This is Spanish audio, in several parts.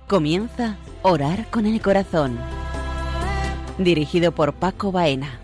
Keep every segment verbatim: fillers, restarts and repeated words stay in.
Comienza Orar con el Corazón, dirigido por Paco Baena.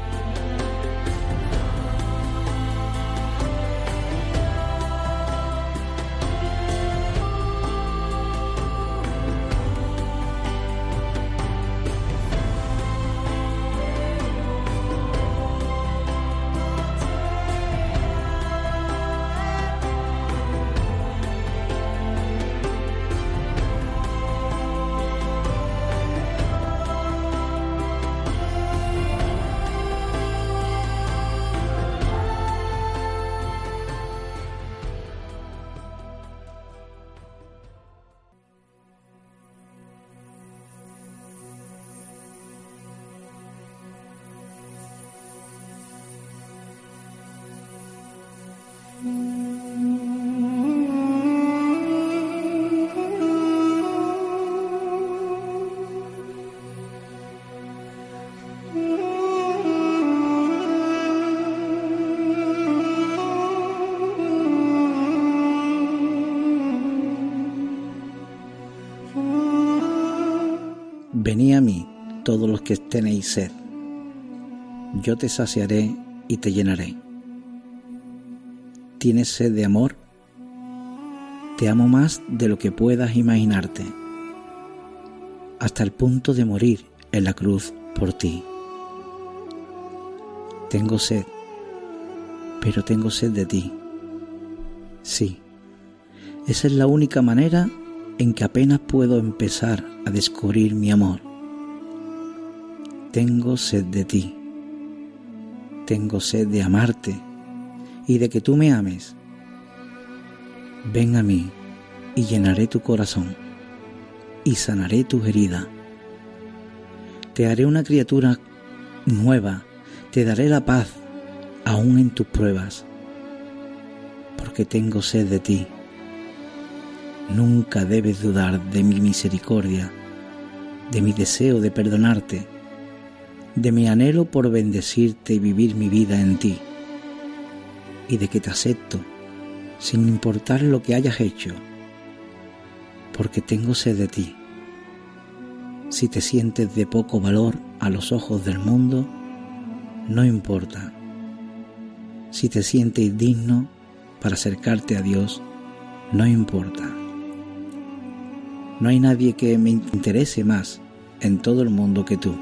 Venid a mí, todos los que tenéis sed, yo te saciaré y te llenaré. ¿Tienes sed de amor? Te amo más de lo que puedas imaginarte, hasta el punto de morir en la cruz por ti. Tengo sed, pero tengo sed de ti. Sí, esa es la única manera en que apenas puedo empezar a descubrir mi amor. Tengo sed de ti. Tengo sed de amarte y de que tú me ames. Ven a mí y llenaré tu corazón y sanaré tus heridas. Te haré una criatura nueva, te daré la paz aún en tus pruebas, porque tengo sed de ti. Nunca debes dudar de mi misericordia, de mi deseo de perdonarte, de mi anhelo por bendecirte y vivir mi vida en ti, y de que te acepto sin importar lo que hayas hecho, porque tengo sed de ti. Si te sientes de poco valor a los ojos del mundo, no importa. Si te sientes indigno para acercarte a Dios, no importa. No hay nadie que me interese más en todo el mundo que tú.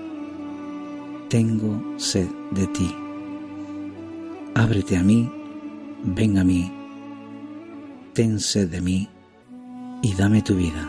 Tengo sed de ti. Ábrete a mí, ven a mí, ten sed de mí y dame tu vida.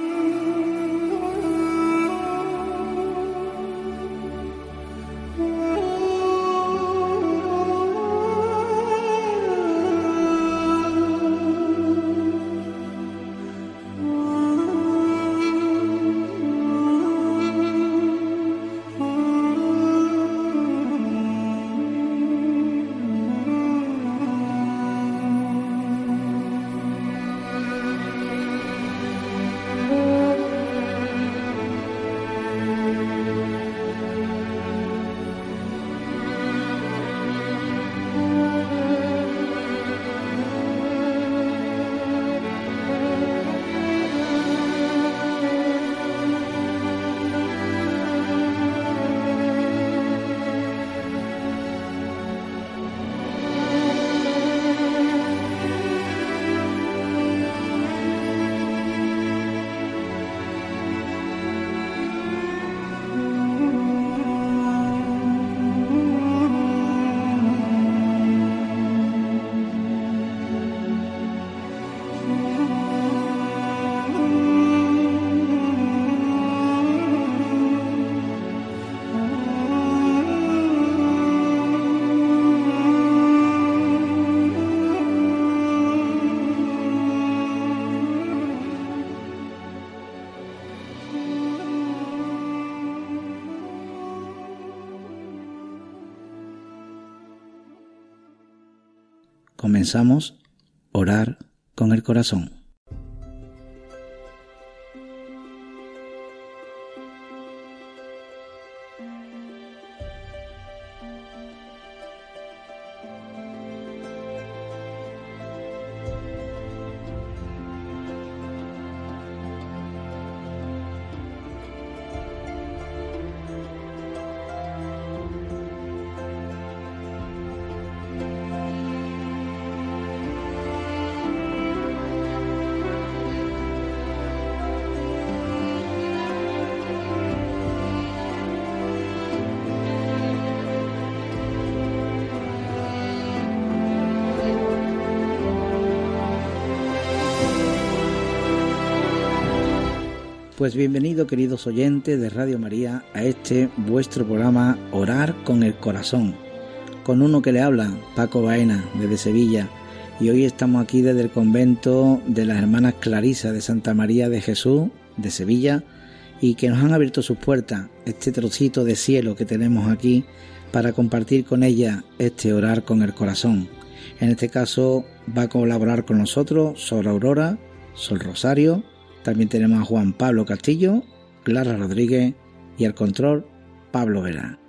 Comenzamos a orar con el corazón. Pues bienvenido, queridos oyentes de Radio María, a este vuestro programa Orar con el Corazón, con uno que le habla, Paco Baena, desde Sevilla, y hoy estamos aquí desde el convento de las hermanas Clarisas de Santa María de Jesús, de Sevilla, y que nos han abierto sus puertas, este trocito de cielo que tenemos aquí, para compartir con ellas este Orar con el Corazón. En este caso va a colaborar con nosotros Sor Aurora, Sor Rosario. También tenemos a Juan Pablo Castillo, Clara Rodríguez y al control Pablo Vera.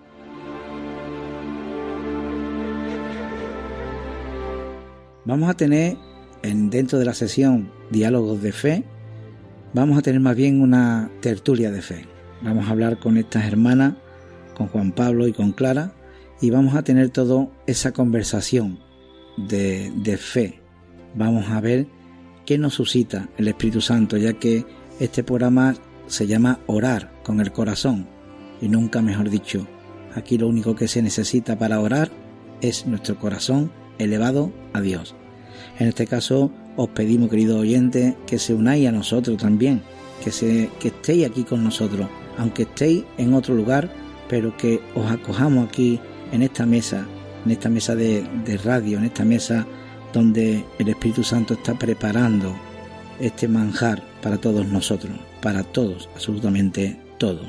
Vamos a tener en, dentro de la sesión Diálogos de Fe, vamos a tener más bien una tertulia de fe. Vamos a hablar con estas hermanas, con Juan Pablo y con Clara, y vamos a tener toda esa conversación de, de fe. Vamos a ver ¿qué nos suscita el Espíritu Santo? Ya que este programa se llama Orar con el Corazón, y nunca mejor dicho, aquí lo único que se necesita para orar es nuestro corazón elevado a Dios. En este caso os pedimos, queridos oyentes, que se unáis a nosotros también, que, se, que estéis aquí con nosotros, aunque estéis en otro lugar, pero que os acojamos aquí en esta mesa, en esta mesa de, de radio, en esta mesa donde el Espíritu Santo está preparando este manjar para todos nosotros, para todos, absolutamente todos.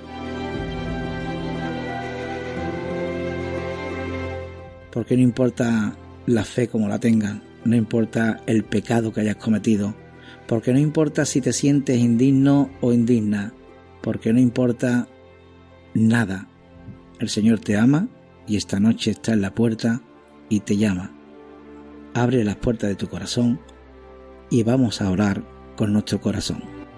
Porque no importa la fe como la tengas, no importa el pecado que hayas cometido, porque no importa si te sientes indigno o indigna, porque no importa nada. El Señor te ama y esta noche está en la puerta y te llama. Abre las puertas de tu corazón y vamos a orar con nuestro corazón.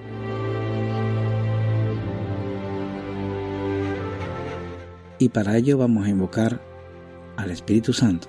Y para ello vamos a invocar al Espíritu Santo.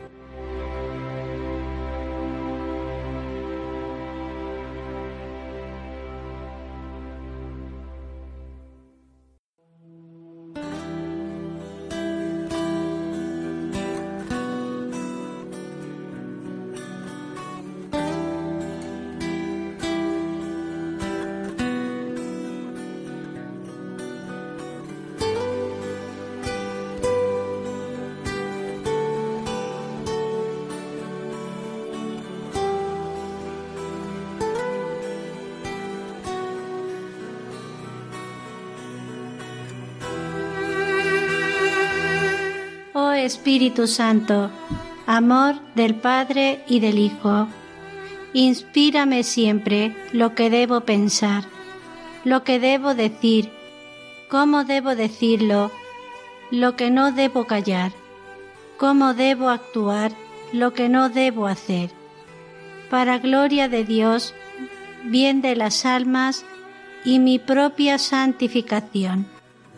Espíritu Santo, amor del Padre y del Hijo, inspírame siempre lo que debo pensar, lo que debo decir, cómo debo decirlo, lo que no debo callar, cómo debo actuar, lo que no debo hacer, para gloria de Dios, bien de las almas y mi propia santificación.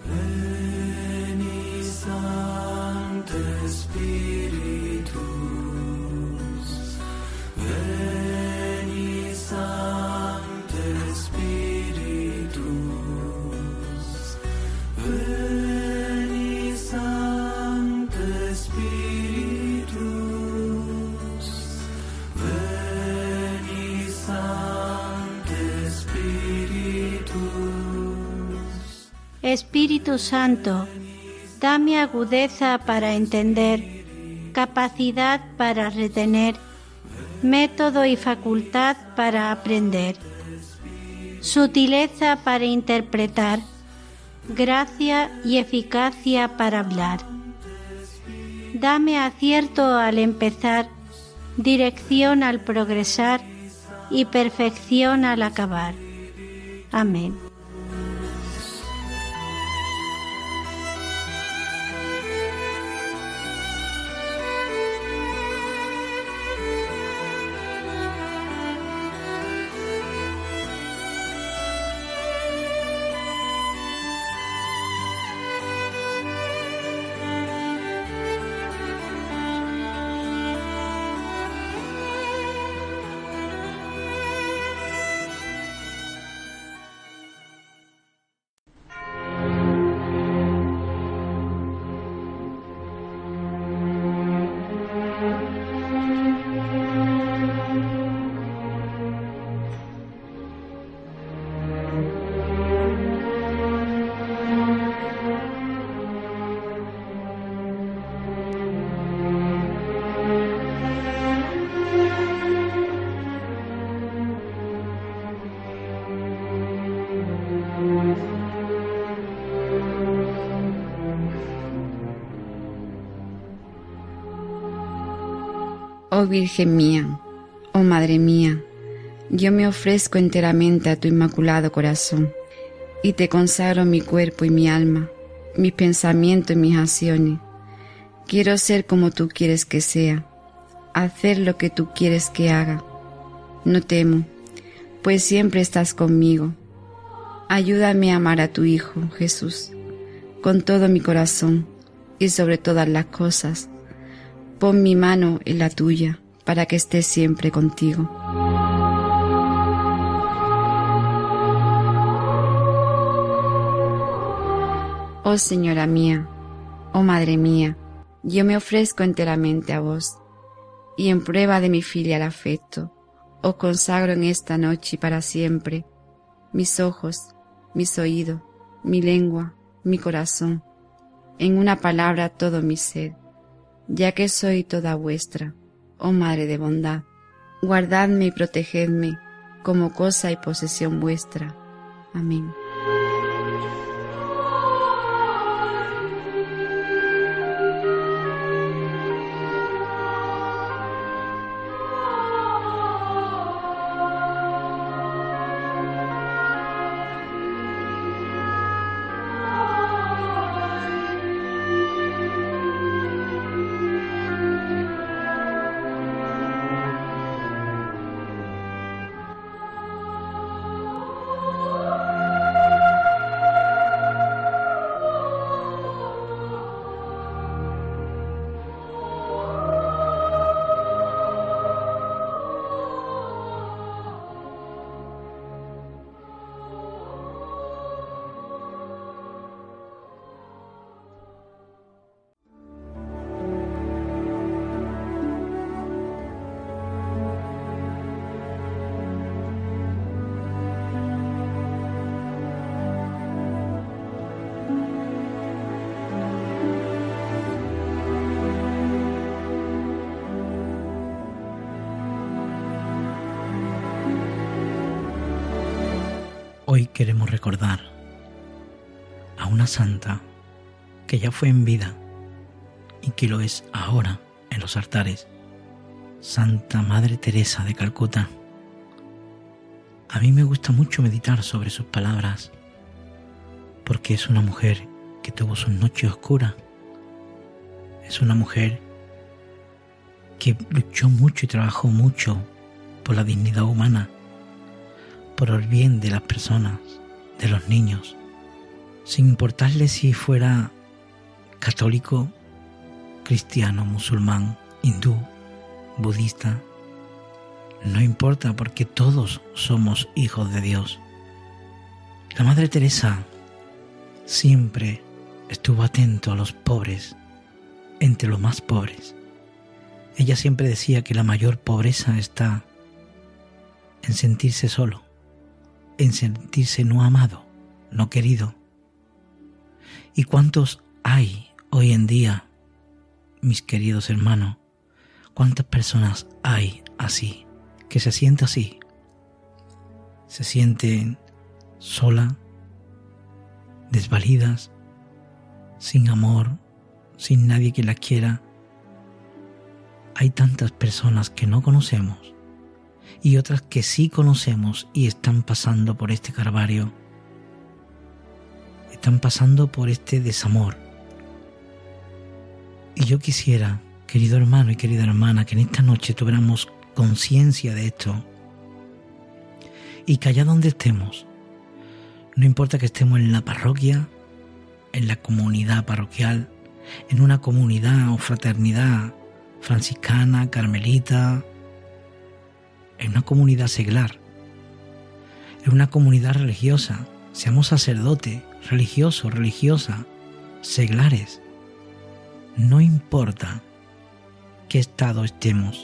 Espíritu Santo, dame agudeza para entender, capacidad para retener, método y facultad para aprender, sutileza para interpretar, gracia y eficacia para hablar. Dame acierto al empezar, dirección al progresar y perfección al acabar. Amén. Oh Virgen mía, oh Madre mía, yo me ofrezco enteramente a tu inmaculado corazón y te consagro mi cuerpo y mi alma, mis pensamientos y mis acciones. Quiero ser como tú quieres que sea, hacer lo que tú quieres que haga. No temo, pues siempre estás conmigo. Ayúdame a amar a tu Hijo, Jesús, con todo mi corazón y sobre todas las cosas. Pon mi mano en la tuya para que esté siempre contigo. Oh Señora mía, oh Madre mía, yo me ofrezco enteramente a vos, y en prueba de mi filial afecto, os consagro en esta noche y para siempre mis ojos, mis oídos, mi lengua, mi corazón, en una palabra todo mi ser, ya que soy toda vuestra, oh Madre de bondad. Guardadme y protegedme como cosa y posesión vuestra. Amén. Hoy queremos recordar a una santa que ya fue en vida y que lo es ahora en los altares, Santa Madre Teresa de Calcuta. A mí me gusta mucho meditar sobre sus palabras, porque es una mujer que tuvo sus noches oscuras, es una mujer que luchó mucho y trabajó mucho por la dignidad humana, por el bien de las personas, de los niños, sin importarle si fuera católico, cristiano, musulmán, hindú, budista. No importa, porque todos somos hijos de Dios. La Madre Teresa siempre estuvo atento a los pobres, entre los más pobres. Ella siempre decía que la mayor pobreza está en sentirse solo, en sentirse no amado, no querido. ¿Y cuántos hay hoy en día, mis queridos hermanos? ¿Cuántas personas hay así, que se sienten así? Se sienten solas, desvalidas, sin amor, sin nadie que las quiera. Hay tantas personas que no conocemos y otras que sí conocemos y están pasando por este calvario, están pasando por este desamor. Y yo quisiera, querido hermano y querida hermana, que en esta noche tuviéramos conciencia de esto y que allá donde estemos, no importa que estemos en la parroquia, en la comunidad parroquial, en una comunidad o fraternidad franciscana, carmelita, en una comunidad seglar, en una comunidad religiosa, seamos sacerdotes, religiosos, religiosas, seglares, no importa qué estado estemos,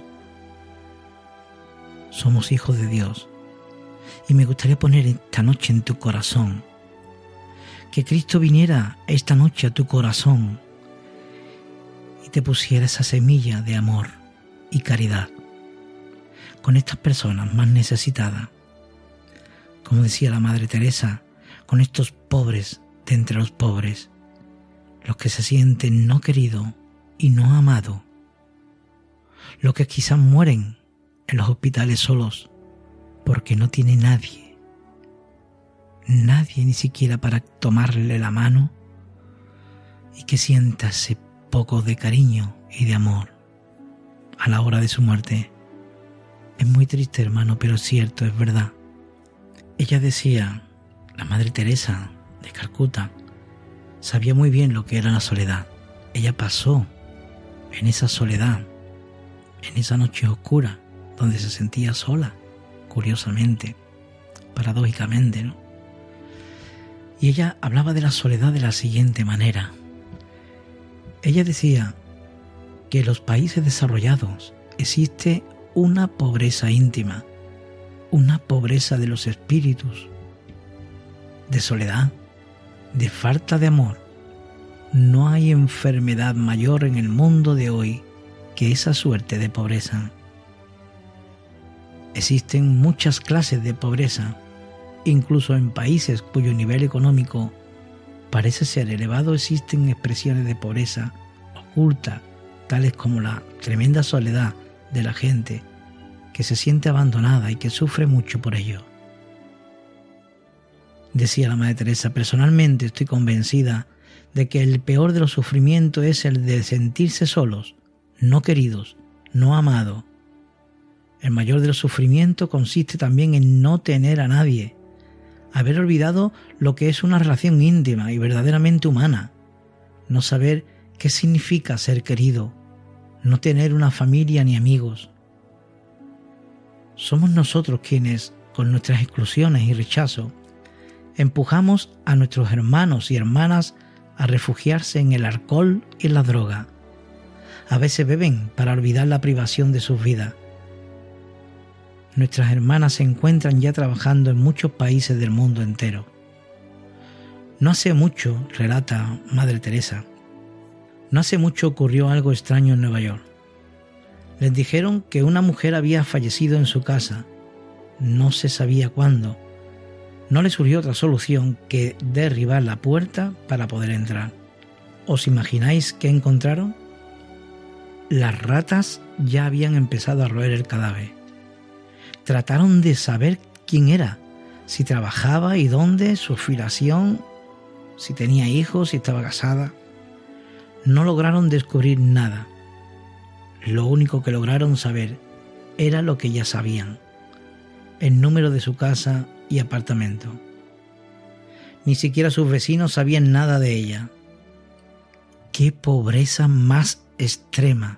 somos hijos de Dios. Y me gustaría poner esta noche en tu corazón, que Cristo viniera esta noche a tu corazón y te pusiera esa semilla de amor y caridad con estas personas más necesitadas. Como decía la Madre Teresa, con estos pobres de entre los pobres, los que se sienten no queridos y no amados, los que quizás mueren en los hospitales solos porque no tiene nadie, nadie ni siquiera para tomarle la mano y que sienta ese poco de cariño y de amor a la hora de su muerte. Es muy triste, hermano, pero es cierto, es verdad. Ella decía, la Madre Teresa de Calcuta, sabía muy bien lo que era la soledad. Ella pasó en esa soledad, en esa noche oscura, donde se sentía sola, curiosamente, paradójicamente, ¿no? Y ella hablaba de la soledad de la siguiente manera. Ella decía que en los países desarrollados existe una pobreza íntima, una pobreza de los espíritus, de soledad, de falta de amor. No hay enfermedad mayor en el mundo de hoy que esa suerte de pobreza. Existen muchas clases de pobreza, incluso en países cuyo nivel económico parece ser elevado, existen expresiones de pobreza oculta, tales como la tremenda soledad de la gente que se siente abandonada y que sufre mucho por ello. Decía la Madre Teresa, personalmente estoy convencida de que el peor de los sufrimientos es el de sentirse solos, no queridos, no amados. El mayor de los sufrimientos consiste también en no tener a nadie, haber olvidado lo que es una relación íntima y verdaderamente humana, no saber qué significa ser querido, no tener una familia ni amigos. Somos nosotros quienes, con nuestras exclusiones y rechazo, empujamos a nuestros hermanos y hermanas a refugiarse en el alcohol y la droga. A veces beben para olvidar la privación de sus vidas. Nuestras hermanas se encuentran ya trabajando en muchos países del mundo entero. No hace mucho, relata Madre Teresa, no hace mucho ocurrió algo extraño en Nueva York. Les dijeron que una mujer había fallecido en su casa. No se sabía cuándo. No les surgió otra solución que derribar la puerta para poder entrar. ¿Os imagináis qué encontraron? Las ratas ya habían empezado a roer el cadáver. Trataron de saber quién era, si trabajaba y dónde, su filiación, si tenía hijos, si estaba casada. No lograron descubrir nada. Lo único que lograron saber era lo que ya sabían: el número de su casa y apartamento. Ni siquiera sus vecinos sabían nada de ella. ¡Qué pobreza más extrema!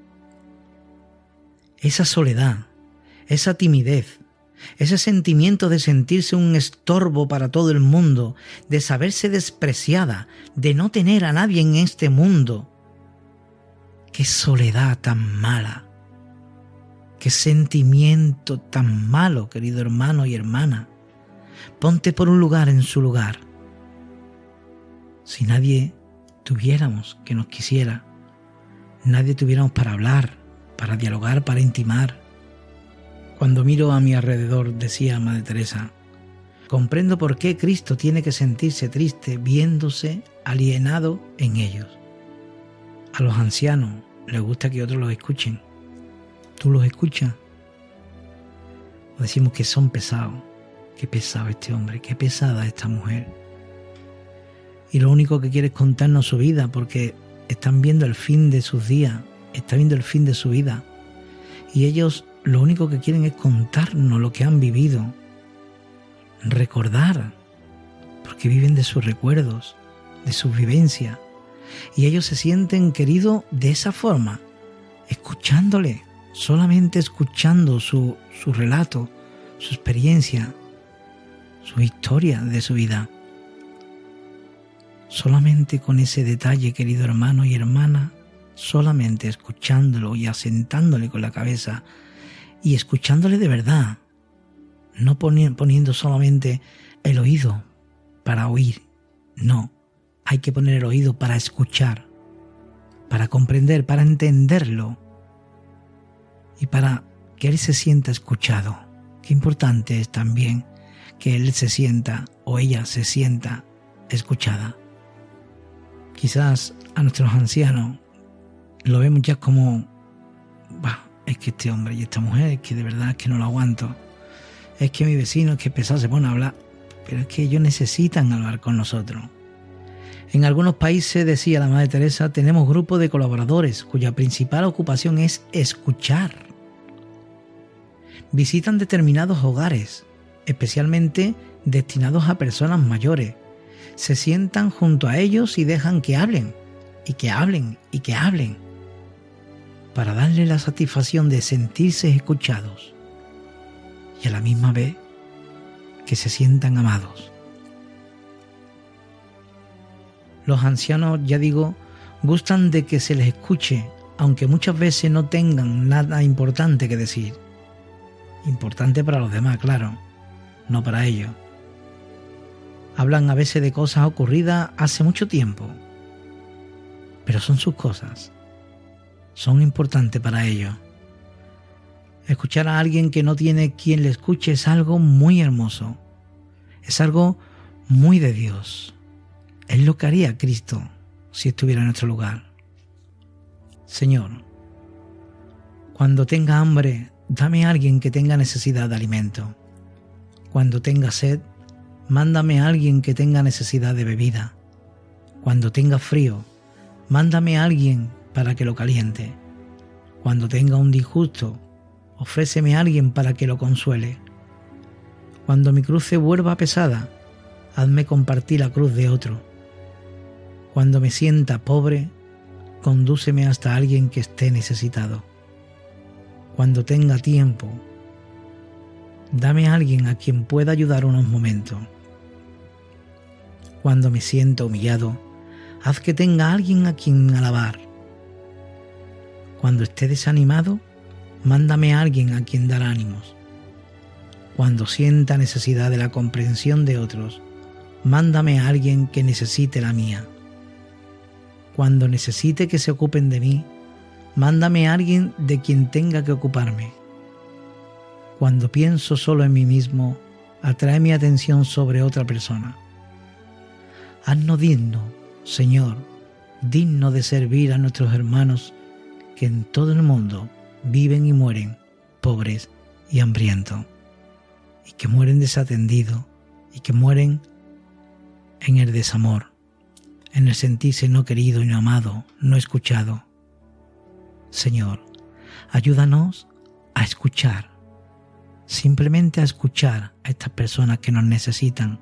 Esa soledad, esa timidez, ese sentimiento de sentirse un estorbo para todo el mundo, de saberse despreciada, de no tener a nadie en este mundo. ¡Qué soledad tan mala! ¡Qué sentimiento tan malo, querido hermano y hermana! Ponte por un lugar en su lugar. Si nadie tuviéramos que nos quisiera, nadie tuviéramos para hablar, para dialogar, para intimar. Cuando miro a mi alrededor, decía Madre Teresa, comprendo por qué Cristo tiene que sentirse triste viéndose alienado en ellos. A los ancianos les gusta que otros los escuchen. ¿Tú los escuchas? O decimos que son pesados. Qué pesado este hombre, qué pesada esta mujer. Y lo único que quiere es contarnos su vida, porque están viendo el fin de sus días, están viendo el fin de su vida. Y ellos lo único que quieren es contarnos lo que han vivido. Recordar, porque viven de sus recuerdos, de sus vivencias. Y ellos se sienten queridos de esa forma, escuchándole, solamente escuchando su, su relato, su experiencia, su historia de su vida. Solamente con ese detalle, querido hermano y hermana, solamente escuchándolo y asentándole con la cabeza y escuchándole de verdad, no poniendo solamente el oído para oír, no, hay que poner el oído para escuchar, para comprender, para entenderlo y para que él se sienta escuchado. Qué importante es también que él se sienta o ella se sienta escuchada. Quizás a nuestros ancianos lo vemos ya como, bah, es que este hombre y esta mujer, es que de verdad es que no lo aguanto. Es que mi vecino, es que pesado, se pone a hablar. Pero es que ellos necesitan hablar con nosotros. En algunos países, decía la Madre Teresa, tenemos grupos de colaboradores cuya principal ocupación es escuchar. Visitan determinados hogares, especialmente destinados a personas mayores. Se sientan junto a ellos y dejan que hablen, y que hablen, y que hablen, para darle la satisfacción de sentirse escuchados y a la misma vez que se sientan amados. Los ancianos, ya digo, gustan de que se les escuche, aunque muchas veces no tengan nada importante que decir. Importante para los demás, claro, no para ellos. Hablan a veces de cosas ocurridas hace mucho tiempo, pero son sus cosas, son importantes para ellos. Escuchar a alguien que no tiene quien le escuche es algo muy hermoso, es algo muy de Dios. Es lo que haría Cristo si estuviera en nuestro lugar. Señor, cuando tenga hambre, dame a alguien que tenga necesidad de alimento. Cuando tenga sed, mándame a alguien que tenga necesidad de bebida. Cuando tenga frío, mándame a alguien para que lo caliente. Cuando tenga un disgusto, ofréceme a alguien para que lo consuele. Cuando mi cruz se vuelva pesada, hazme compartir la cruz de otro. Cuando me sienta pobre, condúceme hasta alguien que esté necesitado. Cuando tenga tiempo, dame a alguien a quien pueda ayudar unos momentos. Cuando me sienta humillado, haz que tenga alguien a quien alabar. Cuando esté desanimado, mándame a alguien a quien dar ánimos. Cuando sienta necesidad de la comprensión de otros, mándame a alguien que necesite la mía. Cuando necesite que se ocupen de mí, mándame a alguien de quien tenga que ocuparme. Cuando pienso solo en mí mismo, atrae mi atención sobre otra persona. Haznos digno, Señor, digno de servir a nuestros hermanos que en todo el mundo viven y mueren pobres y hambrientos, y que mueren desatendidos, y que mueren en el desamor, en el sentirse no querido y no amado, no escuchado. Señor, ayúdanos a escuchar, simplemente a escuchar a estas personas que nos necesitan,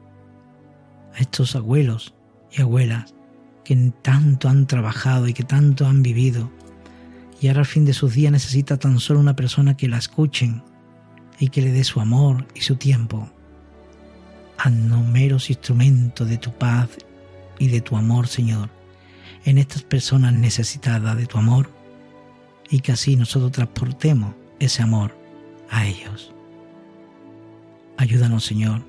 a estos abuelos y abuelas que tanto han trabajado y que tanto han vivido, y ahora al fin de sus días necesita tan solo una persona que la escuchen y que le dé su amor y su tiempo. Haznos meros instrumentos de tu paz y de tu amor, Señor, en estas personas necesitadas de tu amor, y que así nosotros transportemos ese amor a ellos. Ayúdanos, Señor,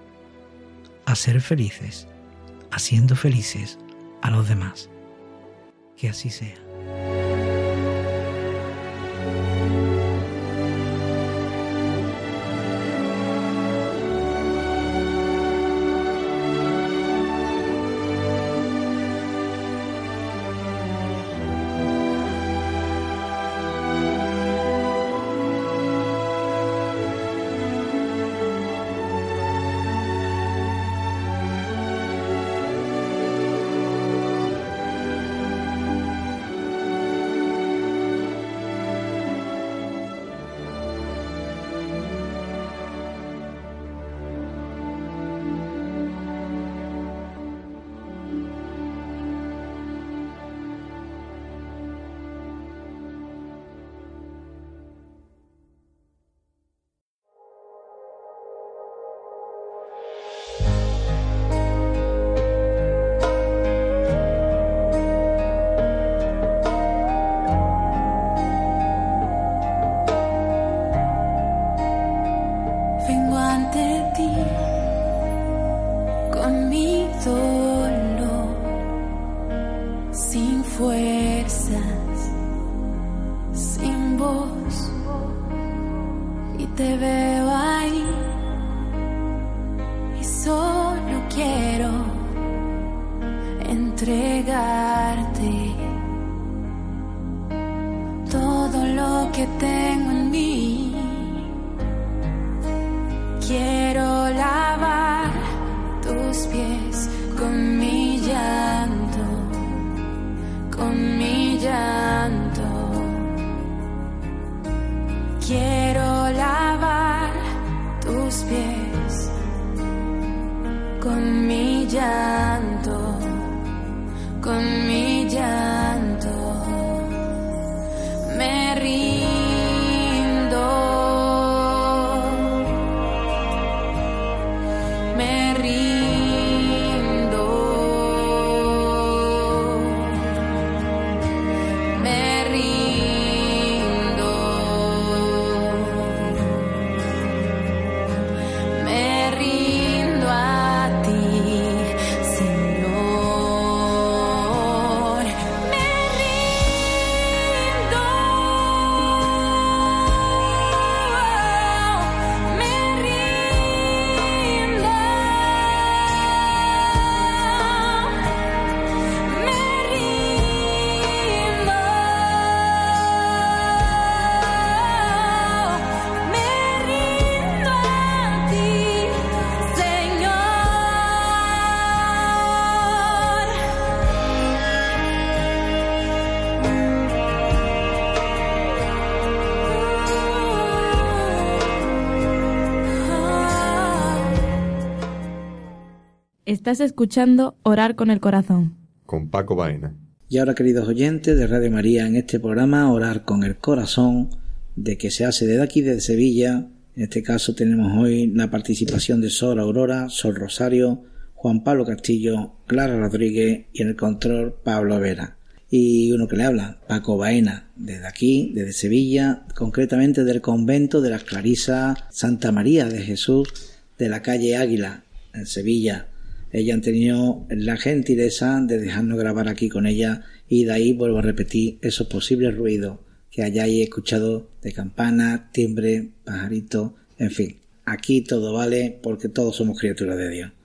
a ser felices, haciendo felices a los demás. Que así sea. Entregarte todo lo que que tengo en mí. Quiero lavar tus pies con mi llanto, con mi llanto. Quiero lavar tus pies con mi llanto, con mi llanto. Me rindo, me rindo, me rindo, me rindo a ti, Señor. Me rindo, me rindo, me rindo, me rindo a ti, Señor. Estás escuchando Orar con el Corazón. Con Paco Baena. Y ahora, queridos oyentes de Radio María, en este programa Orar con el Corazón, de que se hace desde aquí, desde Sevilla. En este caso tenemos hoy la participación de Sor Aurora, Sor Rosario, Juan Pablo Castillo, Clara Rodríguez y en el control Pablo Vera. Y uno que le habla, Paco Baena, desde aquí, desde Sevilla, concretamente del convento de las Clarisas Santa María de Jesús de la calle Águila, en Sevilla. Ellas han tenido la gentileza de dejarnos grabar aquí con ella y de ahí vuelvo a repetir esos posibles ruidos que hayáis escuchado de campana, timbre, pajarito, en fin. Aquí todo vale porque todos somos criaturas de Dios.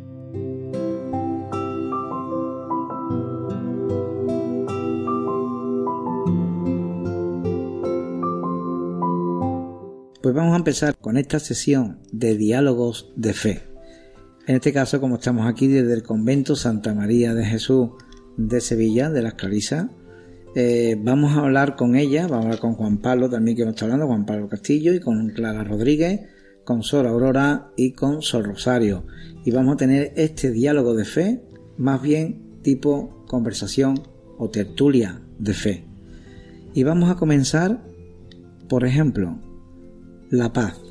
Pues vamos a empezar con esta sesión de diálogos de fe. En este caso, como estamos aquí desde el convento Santa María de Jesús de Sevilla, de las Clarisas, eh, vamos a hablar con ella, vamos a hablar con Juan Pablo también, que nos está hablando, Juan Pablo Castillo, y con Clara Rodríguez, con Sor Aurora y con Sor Rosario. Y vamos a tener este diálogo de fe, más bien tipo conversación o tertulia de fe. Y vamos a comenzar, por ejemplo, la paz.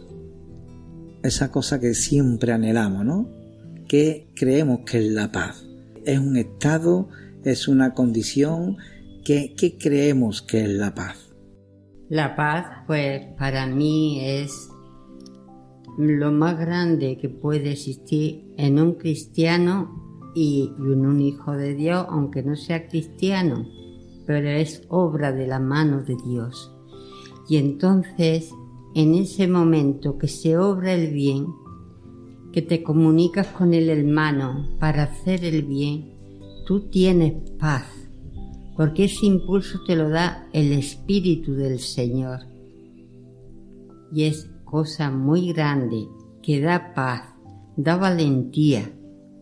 Esa cosa que siempre anhelamos, ¿no? ¿Qué creemos que es la paz? ¿Es un estado? ¿Es una condición? ¿Qué, qué creemos que es la paz? La paz, pues para mí es lo más grande que puede existir en un cristiano y en un hijo de Dios, aunque no sea cristiano, pero es obra de la mano de Dios. Y entonces, en ese momento que se obra el bien, que te comunicas con el hermano para hacer el bien, tú tienes paz, porque ese impulso te lo da el Espíritu del Señor. Y es cosa muy grande, que da paz, da valentía,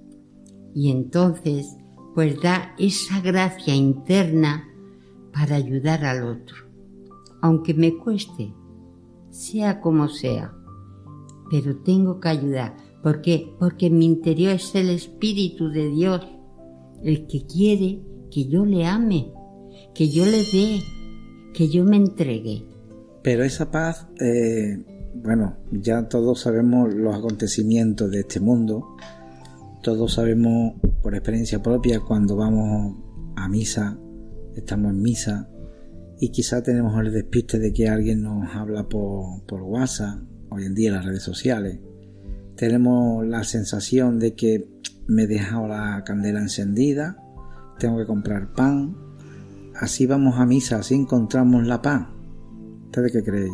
y entonces pues da esa gracia interna para ayudar al otro, aunque me cueste, sea como sea, pero tengo que ayudar. ¿Por qué? Porque en mi interior es el Espíritu de Dios el que quiere que yo le ame, que yo le dé, que yo me entregue. Pero esa paz, eh, bueno, ya todos sabemos los acontecimientos de este mundo, todos sabemos por experiencia propia cuando vamos a misa, estamos en misa y quizá tenemos el despiste de que alguien nos habla por, por WhatsApp, hoy en día en las redes sociales. Tenemos la sensación de que me he dejado la candela encendida, tengo que comprar pan. Así vamos a misa, así encontramos la paz. ¿Ustedes qué creen?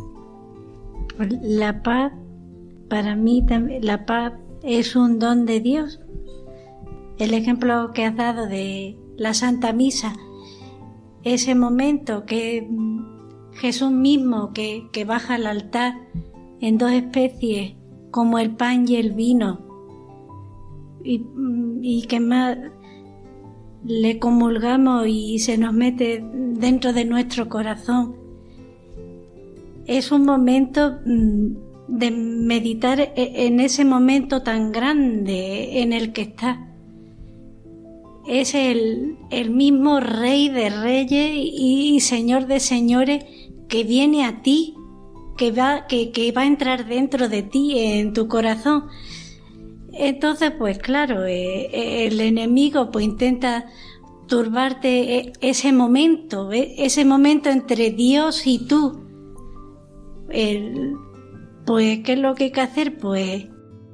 La paz, para mí también, la paz es un don de Dios. El ejemplo que has dado de la Santa Misa, ese momento que Jesús mismo que, que baja al altar en dos especies como el pan y el vino, y, y que más le comulgamos y se nos mete dentro de nuestro corazón. Es un momento de meditar en ese momento tan grande en el que está. Es el, el mismo Rey de Reyes y Señor de Señores que viene a ti, que va, que, que va a entrar dentro de ti, en tu corazón. Entonces, pues claro, eh, el enemigo pues intenta turbarte ese momento, ¿eh? ese momento entre Dios y tú. El, pues, ¿qué es lo que hay que hacer? Pues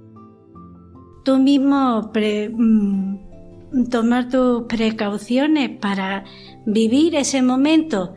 tú mismo pre, mm, tomar tus precauciones para vivir ese momento.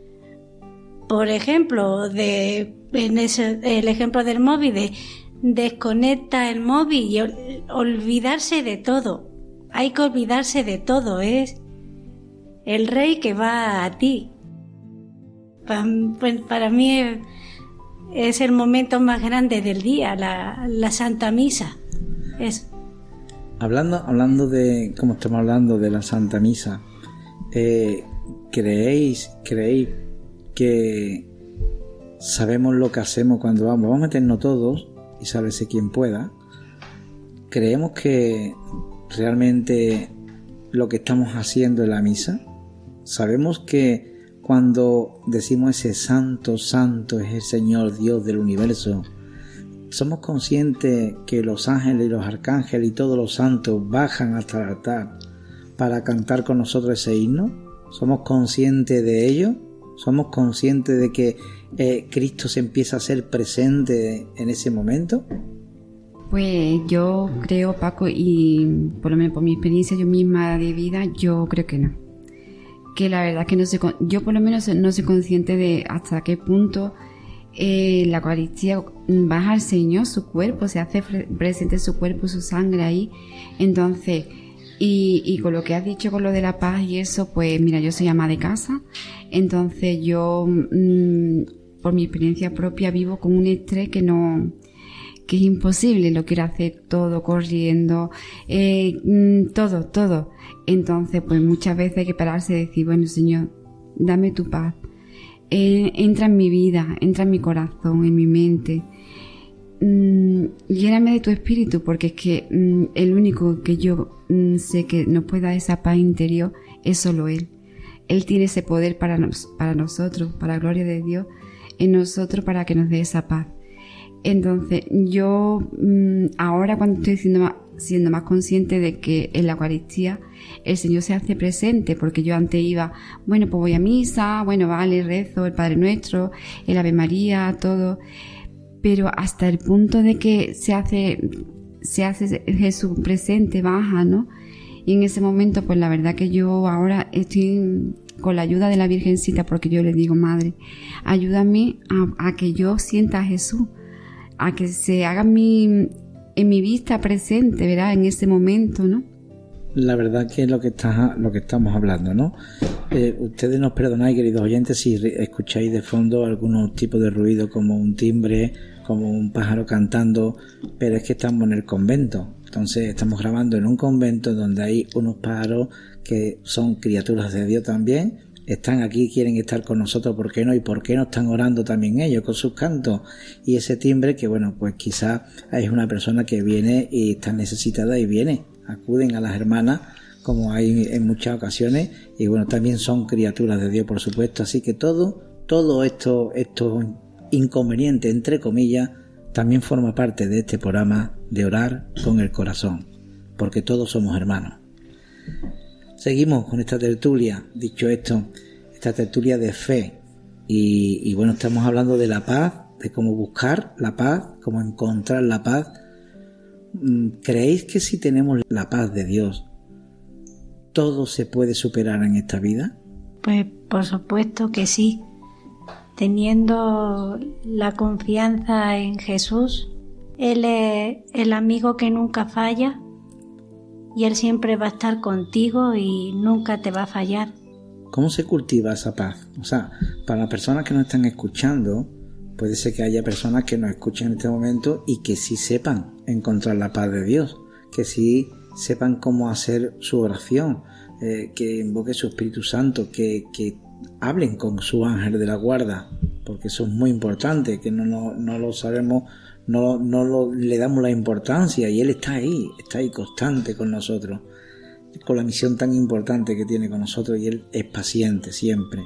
Por ejemplo, de, en ese, el ejemplo del móvil, de desconecta el móvil y ol, olvidarse de todo. Hay que olvidarse de todo, es el Rey que va a ti. Para, pues, para mí es, es el momento más grande del día, la, la Santa Misa. Es. Hablando, hablando de, como estamos hablando de la Santa Misa, eh, ¿creéis, creéis que sabemos lo que hacemos cuando vamos? Vamos a meternos todos y sálvese quien pueda. ¿Creemos que realmente lo que estamos haciendo en la misa? ¿Sabemos que cuando decimos ese santo, santo es el Señor Dios del universo, somos conscientes que los ángeles y los arcángeles y todos los santos bajan hasta el altar para cantar con nosotros ese himno? ¿Somos conscientes de ello? ¿Somos conscientes de que eh, Cristo se empieza a hacer presente en ese momento? Pues yo creo, Paco, y por lo menos por mi experiencia yo misma de vida, yo creo que no. Que la verdad es que no sé, yo por lo menos no soy consciente de hasta qué punto eh, la Eucaristía baja al Señor, su cuerpo, se hace presente su cuerpo, su sangre ahí. Entonces, y, y con lo que has dicho con lo de la paz y eso, pues mira, yo soy ama de casa, entonces yo mmm, por mi experiencia propia vivo con un estrés que no, que es imposible, lo quiero hacer todo corriendo, eh, mmm, todo, todo. Entonces, pues muchas veces hay que pararse y decir, bueno, Señor, dame tu paz, eh, entra en mi vida, entra en mi corazón, en mi mente, mm, lléname de tu espíritu, porque es que mm, el único que yo mm, sé que nos puede dar esa paz interior es solo Él. Él tiene ese poder para, nos, para nosotros, para la gloria de Dios, en nosotros, para que nos dé esa paz. Entonces, yo mmm, ahora cuando estoy siendo más, siendo más consciente de que en la Eucaristía el Señor se hace presente, porque yo antes iba, bueno, pues voy a misa, bueno, vale, rezo el Padre Nuestro, el Ave María, todo, pero hasta el punto de que se hace, se hace Jesús presente, baja, ¿no? Y en ese momento, pues la verdad que yo ahora estoy con la ayuda de la Virgencita, porque yo le digo, Madre, ayúdame a, a que yo sienta a Jesús, a que se haga mi, en mi vista presente, ¿verdad? En ese momento, ¿no? La verdad que es lo que está, lo que estamos hablando, ¿no? Eh, ustedes nos perdonáis, queridos oyentes, si escucháis de fondo algunos tipos de ruido como un timbre, como un pájaro cantando, pero es que estamos en el convento. Entonces estamos grabando en un convento donde hay unos pájaros que son criaturas de Dios también, están aquí, quieren estar con nosotros, ¿por qué no? ¿Y por qué no están orando también ellos con sus cantos? Y ese timbre que, bueno, pues quizás es una persona que viene y está necesitada y viene, acuden a las hermanas, como hay en muchas ocasiones, y bueno, también son criaturas de Dios, por supuesto, así que todo, todo esto, estos inconvenientes, entre comillas, también forma parte de este programa de Orar con el Corazón, porque todos somos hermanos. Seguimos con esta tertulia, dicho esto, esta tertulia de fe, y, y bueno, estamos hablando de la paz, de cómo buscar la paz, cómo encontrar la paz. ¿Creéis que si tenemos la paz de Dios, todo se puede superar en esta vida? Pues por supuesto que sí. Teniendo la confianza en Jesús, Él es el amigo que nunca falla y Él siempre va a estar contigo y nunca te va a fallar. ¿Cómo se cultiva esa paz? O sea, para las personas que nos están escuchando, puede ser que haya personas que nos escuchen en este momento y que sí sepan encontrar la paz de Dios, que sí sepan cómo hacer su oración, eh, que invoque su Espíritu Santo, que, que hablen con su ángel de la guarda, porque eso es muy importante, que no, no, no lo sabemos, no, no lo, le damos la importancia, y Él está ahí, está ahí constante con nosotros, con la misión tan importante que tiene con nosotros, y Él es paciente siempre.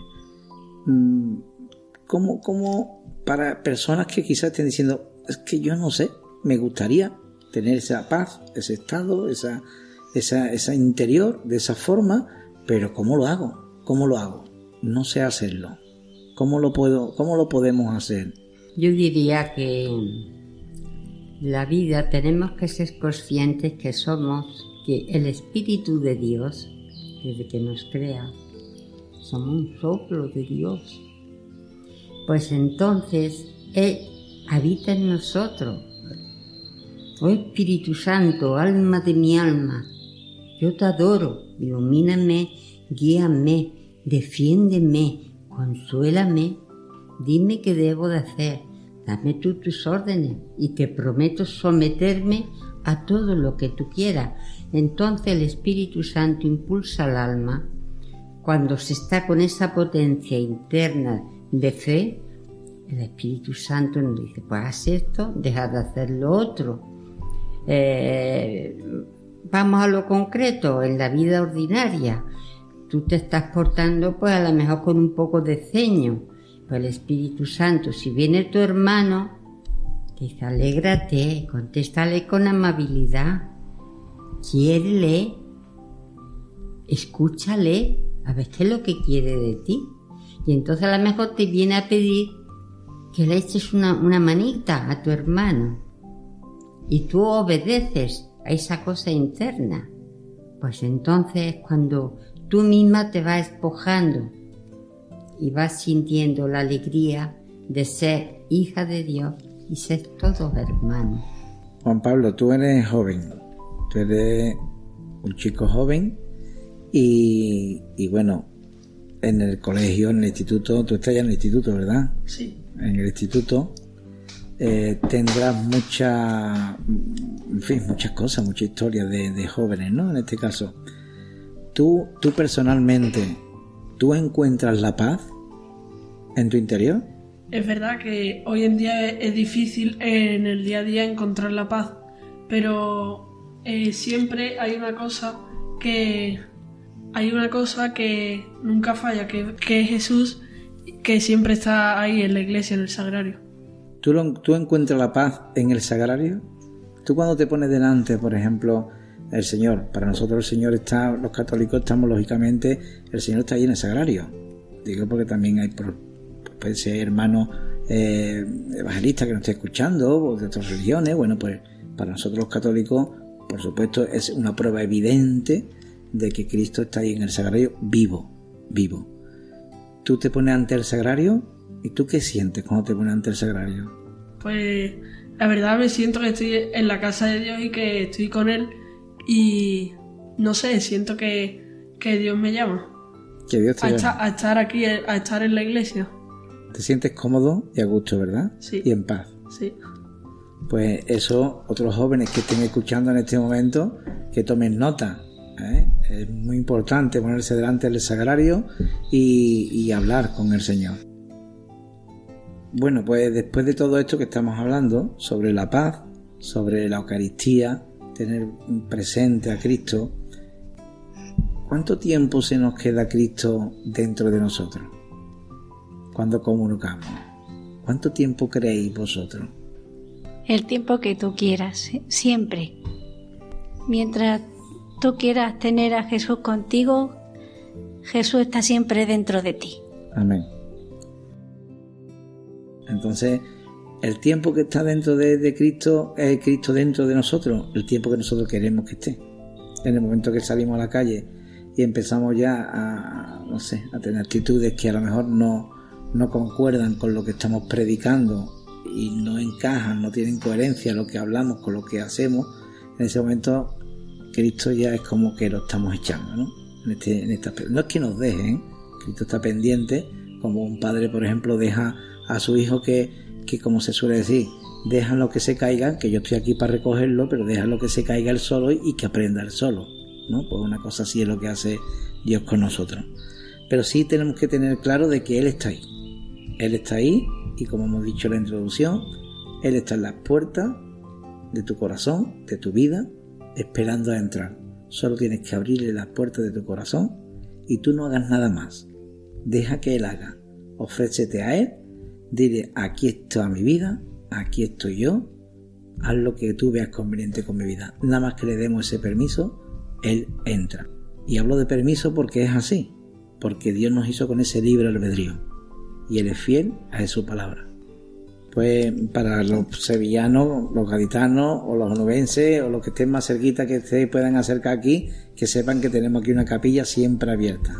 ¿Cómo, cómo para personas que quizás estén diciendo, es que yo no sé, me gustaría tener esa paz, ese estado, esa, esa, esa interior, de esa forma, pero ¿cómo lo hago? ¿Cómo lo hago? No sé hacerlo. ¿Cómo lo puedo, cómo lo podemos hacer? Yo diría que la vida tenemos que ser conscientes que somos, que el Espíritu de Dios, desde que nos crea, somos un soplo de Dios. Pues entonces Él habita en nosotros. Oh Espíritu Santo, alma de mi alma, yo te adoro, ilumíname, guíame, defiéndeme, consuélame, dime qué debo de hacer, dame tú tus órdenes y te prometo someterme a todo lo que tú quieras. Entonces el Espíritu Santo impulsa al alma. Cuando se está con esa potencia interna de fe, el Espíritu Santo nos dice, pues haz esto, deja de hacer lo otro. Eh, vamos a lo concreto, en la vida ordinaria. Tú te estás portando pues a lo mejor con un poco de ceño. Pues el Espíritu Santo, si viene tu hermano, te dice, alégrate, contéstale con amabilidad, quiérele, escúchale, a ver qué es lo que quiere de ti. Y entonces a lo mejor te viene a pedir que le eches una, una manita a tu hermano. Y tú obedeces a esa cosa interna. Pues entonces cuando tú misma te vas despojando y vas sintiendo la alegría de ser hija de Dios y ser todos hermanos. Juan Pablo, tú eres joven, tú eres un chico joven y, y bueno, en el colegio, en el instituto, tú estás ya en el instituto, ¿verdad? Sí. En el instituto eh, tendrás muchas, en fin, muchas cosas, muchas historias de, de jóvenes, ¿no? En este caso, tú, tú personalmente, ¿tú encuentras la paz en tu interior? Es verdad que hoy en día es difícil en el día a día encontrar la paz, pero eh, siempre hay una cosa que hay una cosa que nunca falla, que, que es Jesús, que siempre está ahí en la iglesia, en el sagrario. ¿Tú, lo, ¿Tú encuentras la paz en el sagrario? Tú cuando te pones delante, por ejemplo, el Señor, para nosotros el Señor está, los católicos estamos lógicamente, el Señor está ahí en el sagrario. Digo porque también hay, puede ser hermano eh, evangelista que nos esté escuchando, o de otras religiones. Bueno, pues para nosotros los católicos, por supuesto, es una prueba evidente de que Cristo está ahí en el sagrario vivo, vivo. Tú te pones ante el sagrario y ¿tú qué sientes cuando te pones ante el sagrario? Pues la verdad me siento que estoy en la casa de Dios y que estoy con Él y no sé, siento que, que Dios me llama. Que Dios te a, llama. Estar, a estar aquí, a estar en la iglesia. Te sientes cómodo y a gusto, ¿verdad? Sí. Y en paz. Sí. Pues eso, otros jóvenes que estén escuchando en este momento, que tomen nota. ¿eh? Es muy importante ponerse delante del sagrario y, y hablar con el Señor. Bueno, pues después de todo esto que estamos hablando sobre la paz, sobre la Eucaristía, tener presente a Cristo, ¿cuánto tiempo se nos queda Cristo dentro de nosotros cuando comunicamos? ¿Cuánto tiempo creéis vosotros? El tiempo que tú quieras, siempre. Mientras tú quieras tener a Jesús contigo, Jesús está siempre dentro de ti. Amén. Entonces, el tiempo que está dentro de, de Cristo es Cristo dentro de nosotros, el tiempo que nosotros queremos que esté. En el momento que salimos a la calle y empezamos ya a, no sé, a tener actitudes que a lo mejor no, no concuerdan con lo que estamos predicando y no encajan, no tienen coherencia lo que hablamos con lo que hacemos, en ese momento Cristo ya es como que lo estamos echando, ¿no? En este, en esta, no es que nos dejen, Cristo está pendiente, como un padre, por ejemplo, deja a su hijo que, que como se suele decir, déjalo que se caiga, que yo estoy aquí para recogerlo, pero déjalo que se caiga él solo y que aprenda él solo, ¿no? Pues una cosa así es lo que hace Dios con nosotros. Pero sí tenemos que tener claro de que Él está ahí. Él está ahí y, como hemos dicho en la introducción, Él está en las puertas de tu corazón, de tu vida, esperando a entrar. Solo tienes que abrirle las puertas de tu corazón y tú no hagas nada más. Deja que Él haga. Ofrécete a Él, dile: aquí está mi vida, aquí estoy yo, haz lo que tú veas conveniente con mi vida. Nada más que le demos ese permiso, Él entra. Y hablo de permiso porque es así, porque Dios nos hizo con ese libre albedrío y Él es fiel a su palabra. Pues para los sevillanos, los gaditanos o los onubenses o los que estén más cerquita, que se puedan acercar aquí, que sepan que tenemos aquí una capilla siempre abierta.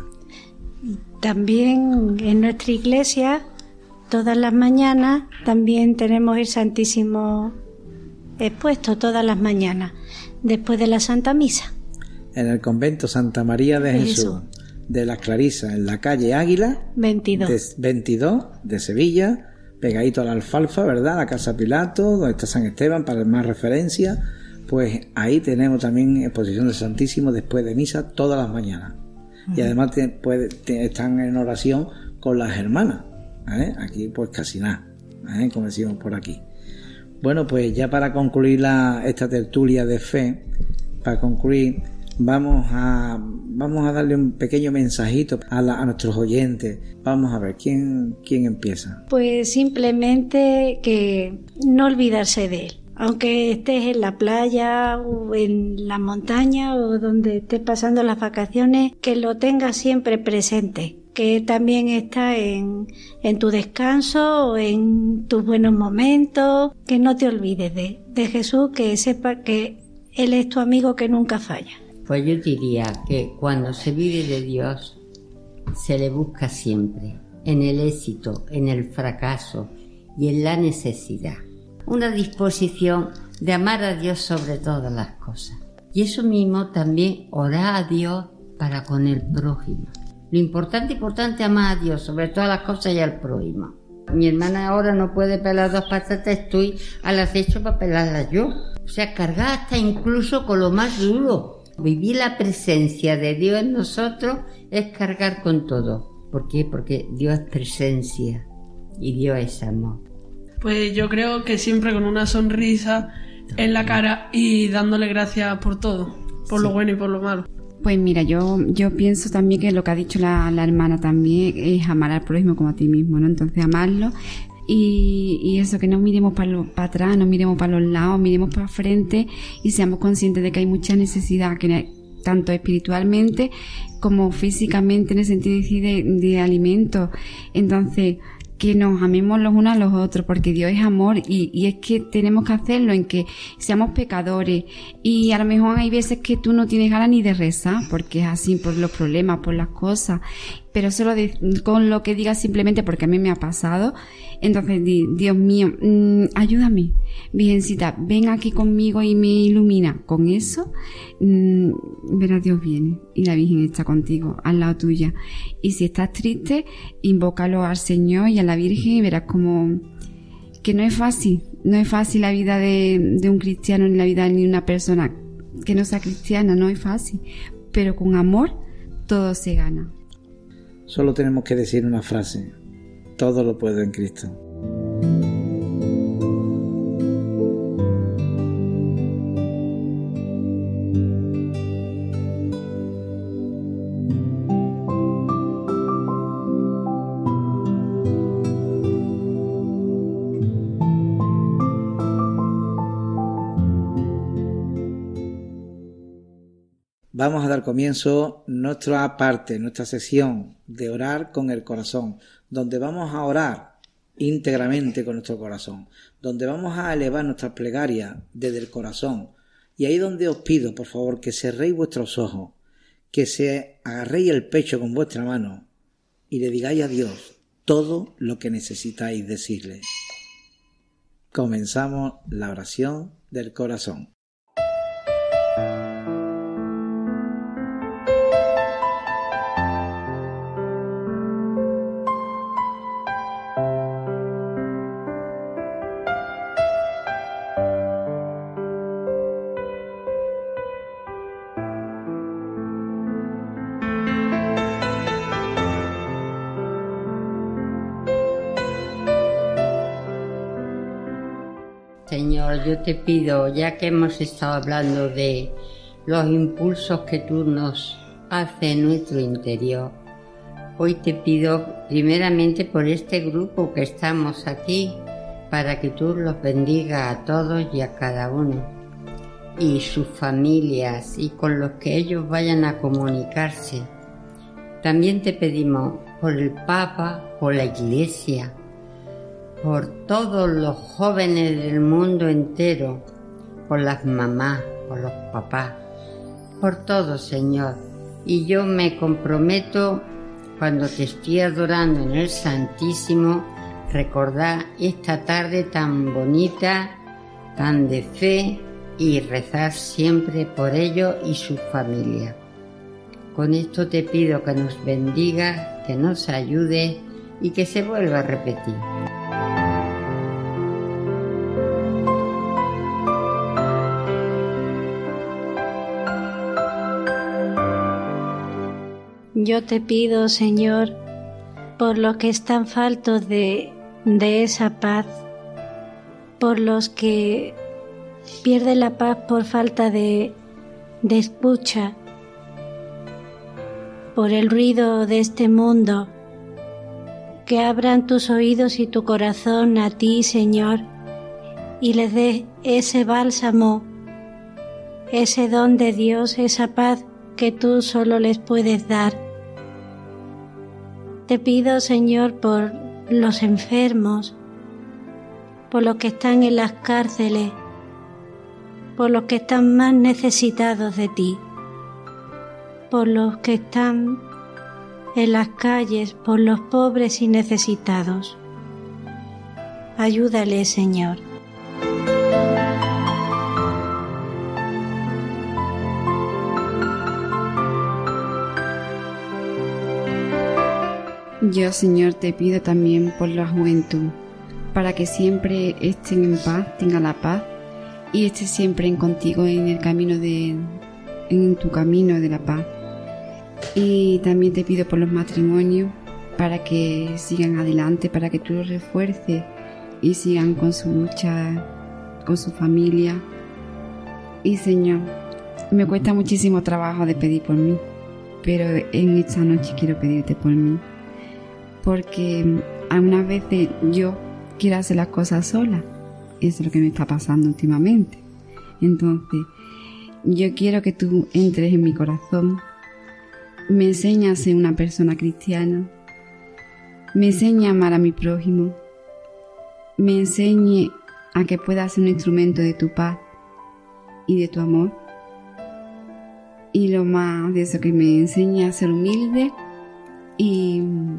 También en nuestra iglesia, todas las mañanas, también tenemos el Santísimo expuesto todas las mañanas, después de la Santa Misa. En el convento Santa María de Jesús Eso. de las Clarisas, en la calle Águila veintidós. De, veintidós de Sevilla, pegadito a la Alfalfa, ¿verdad? La Casa Pilato, donde está San Esteban, para más referencia. Pues ahí tenemos también exposición del Santísimo después de misa todas las mañanas. Uh-huh. Y además te, puede, te, están en oración con las hermanas, ¿eh? Aquí pues casi nada, ¿eh? Como decimos por aquí. Bueno, pues ya para concluir la, esta tertulia de fe, para concluir, vamos a vamos a darle un pequeño mensajito a, la, a nuestros oyentes. Vamos a ver, ¿quién, quién empieza? Pues simplemente que no olvidarse de Él. Aunque estés en la playa o en la montaña o donde estés pasando las vacaciones, que lo tengas siempre presente, que también está en, en tu descanso o en tus buenos momentos, que no te olvides de, de Jesús, que sepa que Él es tu amigo que nunca falla. Pues yo diría que cuando se vive de Dios, se le busca siempre, en el éxito, en el fracaso y en la necesidad. Una disposición de amar a Dios sobre todas las cosas. Y eso mismo también orar a Dios para con el prójimo. Lo importante, importante, amar a Dios sobre todas las cosas y al prójimo. Mi hermana ahora no puede pelar dos patatas, estoy al acecho para pelarlas yo. O sea, cargar hasta incluso con lo más duro. Vivir la presencia de Dios en nosotros es cargar con todo. ¿Por qué? Porque Dios es presencia y Dios es amor. Pues yo creo que siempre con una sonrisa en la cara y dándole gracias por todo, por sí. Lo bueno y por lo malo. Pues mira, yo yo pienso también que lo que ha dicho la, la hermana también es amar al prójimo como a ti mismo, ¿no? Entonces amarlo y, y eso, que no miremos para para atrás, no miremos para los lados, miremos para frente y seamos conscientes de que hay mucha necesidad, que tanto espiritualmente como físicamente, en el sentido de, de alimento. Entonces, que nos amemos los unos a los otros, porque Dios es amor y, y es que tenemos que hacerlo en que seamos pecadores, y a lo mejor hay veces que tú no tienes ganas ni de rezar porque es así, por los problemas, por las cosas, pero solo de, con lo que digas simplemente, porque a mí me ha pasado. Entonces, di, Dios mío, mmm, ayúdame, Virgencita, ven aquí conmigo y me ilumina. Con eso, mmm, verás, Dios viene y la Virgen está contigo, al lado tuya. Y si estás triste, invócalo al Señor y a la Virgen y verás como que no es fácil, no es fácil la vida de, de un cristiano, ni la vida de una persona que no sea cristiana, no es fácil, pero con amor todo se gana. Solo tenemos que decir una frase: todo lo puedo en Cristo. Vamos a dar comienzo nuestra parte, nuestra sesión de orar con el corazón, donde vamos a orar íntegramente con nuestro corazón, donde vamos a elevar nuestras plegarias desde el corazón. Y ahí donde os pido, por favor, que cerréis vuestros ojos, que se agarréis el pecho con vuestra mano y le digáis a Dios todo lo que necesitáis decirle. Comenzamos la oración del corazón. Señor, yo te pido, ya que hemos estado hablando de los impulsos que tú nos haces en nuestro interior, hoy te pido primeramente por este grupo que estamos aquí, para que tú los bendigas a todos y a cada uno, y sus familias, y con los que ellos vayan a comunicarse. También te pedimos por el Papa, por la Iglesia, por todos los jóvenes del mundo entero, por las mamás, por los papás, por todo, Señor. Y yo me comprometo, cuando te estoy adorando en el Santísimo, recordar esta tarde tan bonita, tan de fe, y rezar siempre por ellos y su familia. Con esto te pido que nos bendigas, que nos ayudes y que se vuelva a repetir. Yo te pido, Señor, por los que están faltos de, de esa paz, por los que pierden la paz por falta de, de escucha, por el ruido de este mundo, que abran tus oídos y tu corazón a ti, Señor, y les des ese bálsamo, ese don de Dios, esa paz que tú solo les puedes dar. Te pido, Señor, por los enfermos, por los que están en las cárceles, por los que están más necesitados de ti, por los que están en las calles, por los pobres y necesitados. Ayúdale, Señor. Yo, Señor, te pido también por la juventud, para que siempre estén en paz, tengan la paz, y esté siempre en contigo en el camino de, en tu camino de la paz. Y también te pido por los matrimonios, para que sigan adelante, para que tú los refuerces y sigan con su lucha, con su familia. Y, Señor, me cuesta muchísimo trabajo de pedir por mí, pero en esta noche quiero pedirte por mí, porque algunas veces yo quiero hacer las cosas sola. Eso es lo que me está pasando últimamente. Entonces, yo quiero que tú entres en mi corazón, me enseñes a ser una persona cristiana, me enseñes a amar a mi prójimo, me enseñe a que pueda ser un instrumento de tu paz y de tu amor. Y lo más de eso, que me enseñe a ser humilde y...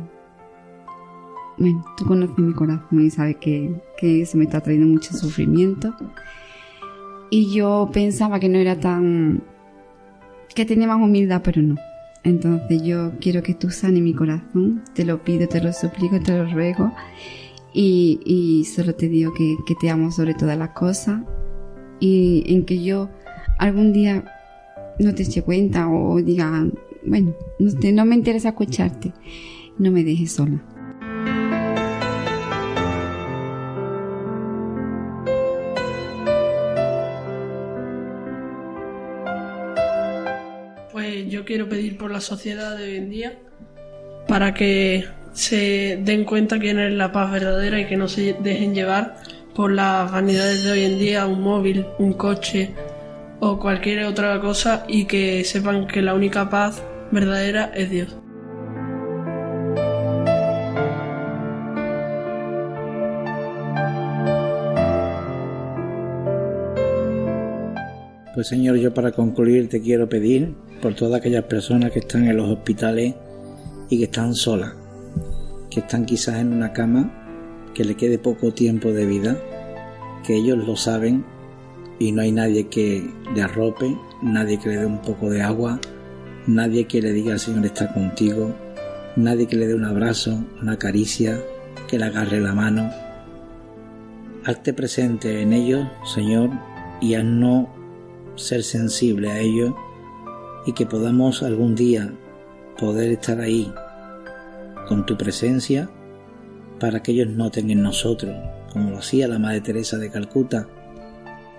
Bueno, tú conoces mi corazón y sabes que, que eso me está trayendo mucho sufrimiento. Y yo pensaba que no era tan... que tenía más humildad, pero no. Entonces yo quiero que tú sanes mi corazón, te lo pido, te lo suplico, te lo ruego. Y, y solo te digo que, que te amo sobre todas las cosas. Y en que yo algún día no te eche cuenta o diga, bueno, no, te, no me interesa escucharte, no me dejes sola. Pues yo quiero pedir por la sociedad de hoy en día, para que se den cuenta quién es la paz verdadera y que no se dejen llevar por las vanidades de hoy en día, un móvil, un coche o cualquier otra cosa, y que sepan que la única paz verdadera es Dios. Pues, Señor, yo para concluir te quiero pedir por todas aquellas personas que están en los hospitales y que están solas, que están quizás en una cama, que le quede poco tiempo de vida, que ellos lo saben y no hay nadie que le arrope, nadie que le dé un poco de agua, nadie que le diga el Señor está contigo, nadie que le dé un abrazo, una caricia, que le agarre la mano. Hazte presente en ellos, Señor, y haznos ser sensible a ello, y que podamos algún día poder estar ahí con tu presencia, para que ellos noten en nosotros, como lo hacía la Madre Teresa de Calcuta,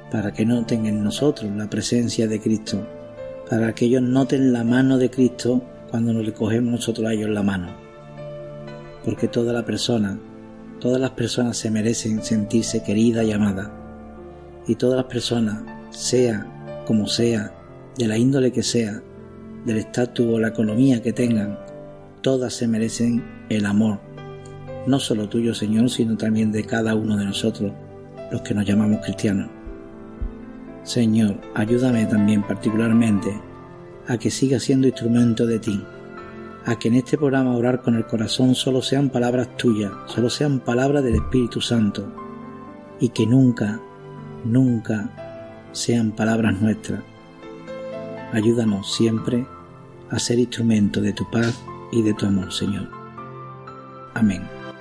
para que noten en nosotros la presencia de Cristo, para que ellos noten la mano de Cristo cuando nos le cogemos nosotros a ellos la mano. Porque toda la persona, todas las personas se merecen sentirse querida y amada. Y todas las personas, sea como sea, de la índole que sea, del estatus o la economía que tengan, todas se merecen el amor, no solo tuyo, Señor, sino también de cada uno de nosotros, los que nos llamamos cristianos. Señor, ayúdame también particularmente a que siga siendo instrumento de ti, a que en este programa Orar con el Corazón solo sean palabras tuyas, solo sean palabras del Espíritu Santo, y que nunca, nunca sean palabras nuestras. Ayúdanos siempre a ser instrumento de tu paz y de tu amor, Señor. Amén.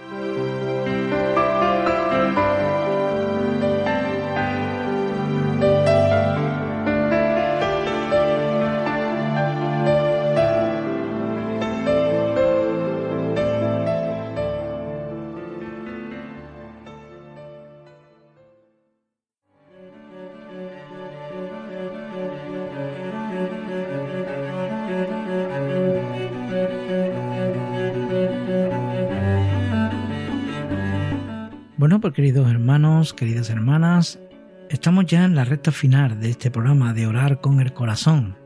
Bueno, pues queridos hermanos, queridas hermanas, estamos ya en la recta final de este programa de Orar con el Corazón.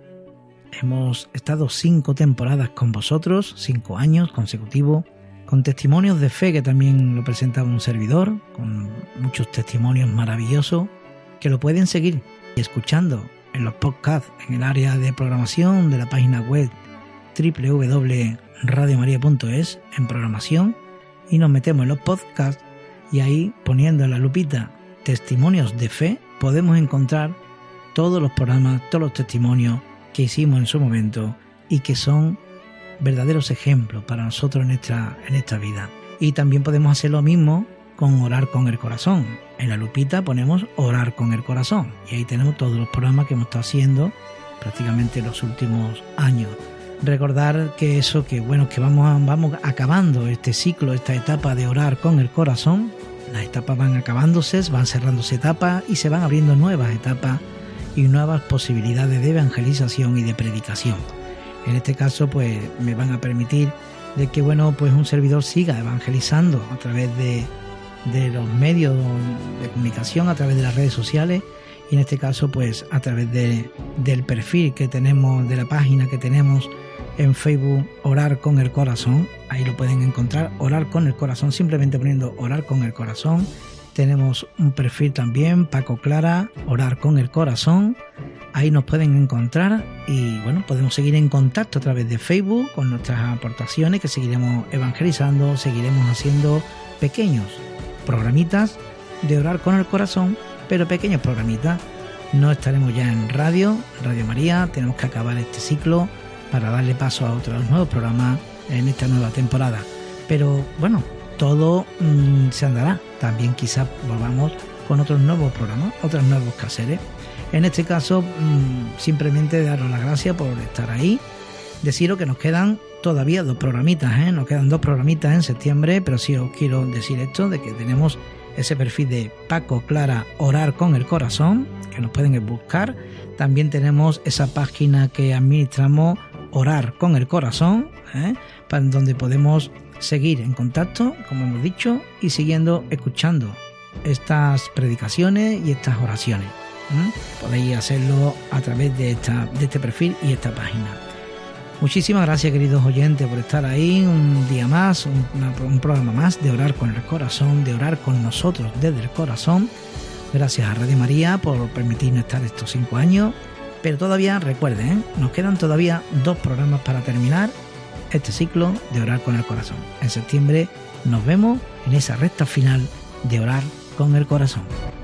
Hemos estado cinco temporadas con vosotros, cinco años consecutivos, con testimonios de fe que también lo presentaba un servidor, con muchos testimonios maravillosos que lo pueden seguir escuchando en los podcasts en el área de programación de la página web doble u doble u doble u punto radio maría punto es en programación, y nos metemos en los podcasts. Y ahí, poniendo en la lupita testimonios de fe, podemos encontrar todos los programas, todos los testimonios que hicimos en su momento y que son verdaderos ejemplos para nosotros en esta, en esta vida. Y también podemos hacer lo mismo con Orar con el Corazón. En la lupita ponemos Orar con el Corazón y ahí tenemos todos los programas que hemos estado haciendo prácticamente los últimos años. Recordar que eso, que bueno, que vamos, vamos acabando este ciclo, esta etapa de Orar con el Corazón. Las etapas van acabándose, van cerrándose etapas y se van abriendo nuevas etapas y nuevas posibilidades de evangelización y de predicación. En este caso, pues me van a permitir de que, bueno, pues un servidor siga evangelizando a través de, de los medios de comunicación, a través de las redes sociales, y en este caso, pues a través de, del perfil que tenemos, de la página que tenemos en Facebook, Orar con el Corazón. Ahí lo pueden encontrar, Orar con el Corazón, simplemente poniendo Orar con el Corazón. Tenemos un perfil también, Paco Clara, Orar con el Corazón. Ahí nos pueden encontrar y bueno, podemos seguir en contacto a través de Facebook con nuestras aportaciones, que seguiremos evangelizando, seguiremos haciendo pequeños programitas de Orar con el Corazón, pero pequeños programitas. No estaremos ya en radio, Radio María, tenemos que acabar este ciclo para darle paso a otros nuevos programas en esta nueva temporada. Pero bueno, todo mmm, se andará. También quizás volvamos con otros nuevos programas, otros nuevos caseres. En este caso, mmm, simplemente daros las gracias por estar ahí. Deciros que nos quedan todavía dos programitas, ¿eh? Nos quedan dos programitas en septiembre, pero sí os quiero decir esto, de que tenemos ese perfil de Paco Clara, Orar con el Corazón, que nos pueden buscar. También tenemos esa página que administramos, Orar con el Corazón, ¿eh? Para donde podemos seguir en contacto, como hemos dicho, y siguiendo escuchando estas predicaciones y estas oraciones. ¿eh? Podéis hacerlo a través de, esta, de este perfil y esta página. Muchísimas gracias, queridos oyentes, por estar ahí un día más, un, una, un programa más de Orar con el Corazón, de orar con nosotros desde el corazón. Gracias a Radio María por permitirnos estar estos cinco años. Pero todavía, recuerden, ¿eh? nos quedan todavía dos programas para terminar este ciclo de Orar con el Corazón. En septiembre nos vemos en esa recta final de Orar con el Corazón.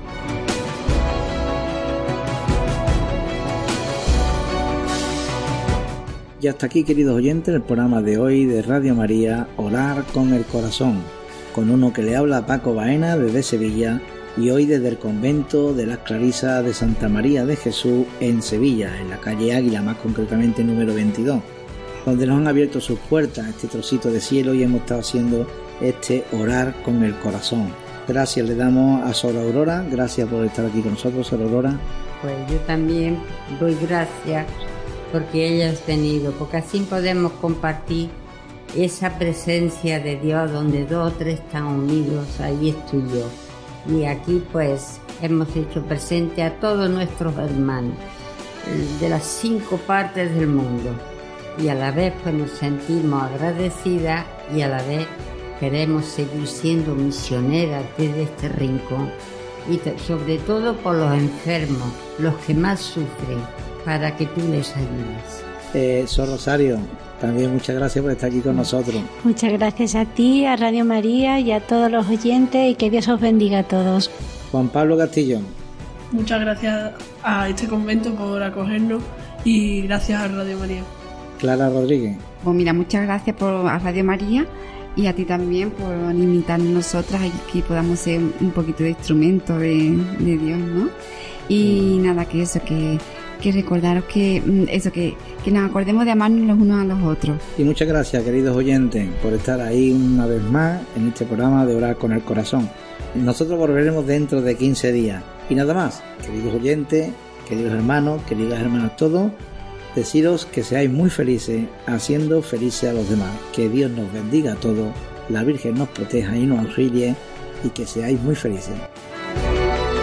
Y hasta aquí, queridos oyentes, el programa de hoy de Radio María, Orar con el Corazón, con uno que le habla Paco Baena desde Sevilla, y hoy desde el convento de las Clarisas de Santa María de Jesús en Sevilla, en la calle Águila, más concretamente número veintidós, donde nos han abierto sus puertas, este trocito de cielo, y hemos estado haciendo este Orar con el Corazón, Gracias le damos a Sor Aurora, gracias por estar aquí con nosotros, Sor Aurora. Pues yo también doy gracias porque ella has venido, porque así podemos compartir esa presencia de Dios donde dos o tres están unidos, ahí estoy yo. Y aquí pues hemos hecho presente a todos nuestros hermanos de las cinco partes del mundo y a la vez pues nos sentimos agradecidas y a la vez queremos seguir siendo misioneras desde este rincón y te, sobre todo por los enfermos, los que más sufren, para que tú les ayudes. Eh, Sor Rosario, también muchas gracias por estar aquí con nosotros. Muchas gracias a ti, a Radio María y a todos los oyentes, y que Dios os bendiga a todos. Juan Pablo Castillo. Muchas gracias a este convento por acogernos y gracias a Radio María. Clara Rodríguez. Pues mira, muchas gracias por, a Radio María y a ti también por invitarnos nosotras y que podamos ser un poquito de instrumento de, de Dios, ¿no? Y nada, que eso, que, que recordaros que eso, que, que nos acordemos de amarnos los unos a los otros. Y muchas gracias, queridos oyentes, por estar ahí una vez más en este programa de Orar con el Corazón. Nosotros volveremos dentro de quince días. Y nada más, queridos oyentes, queridos hermanos, queridas hermanas todos, deciros que seáis muy felices haciendo felices a los demás. Que Dios nos bendiga a todos, la Virgen nos proteja y nos auxilie y que seáis muy felices.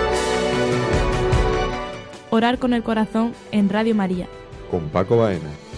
Orar con el Corazón en Radio María. Con Paco Baena.